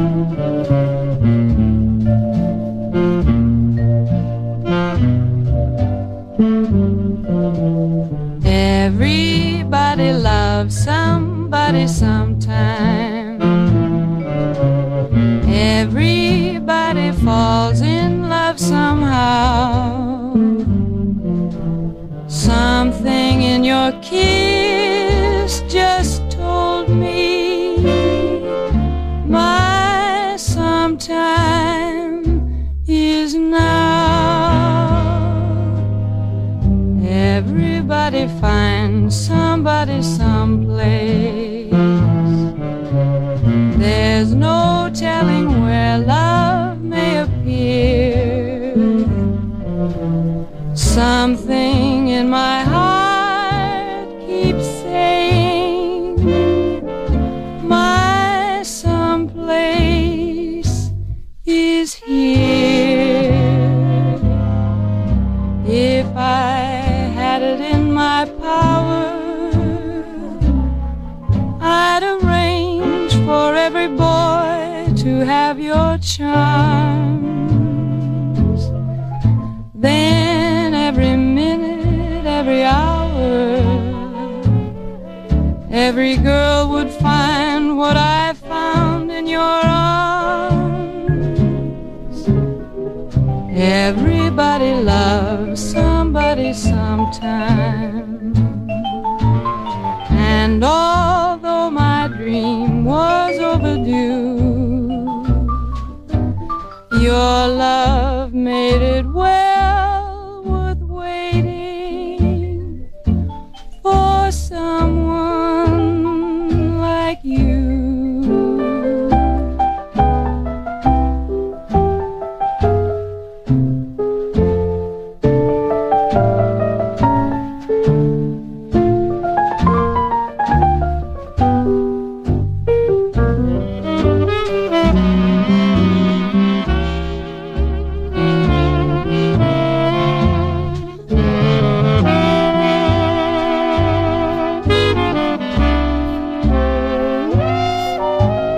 Everybody loves somebody sometime. Everybody falls in love somehow. Something in your kiss just told me my sometime is now. Everybody finds somebody someplace. There's no telling where love may appear. Something in my heart keeps saying my someplace is here. If I had it in my power, I'd arrange for every boy to have your charms. Then every minute, every hour, every girl would find what I found in your arms. Everybody loves somebody sometime. And although my dream was overdue, your love made it well worth waiting for someone like you.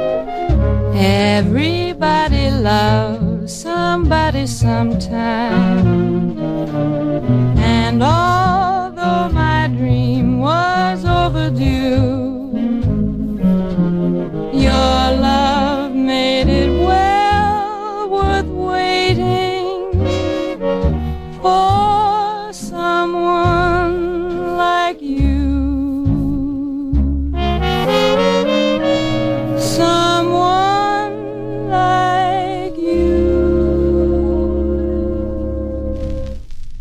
Everybody loves somebody sometime.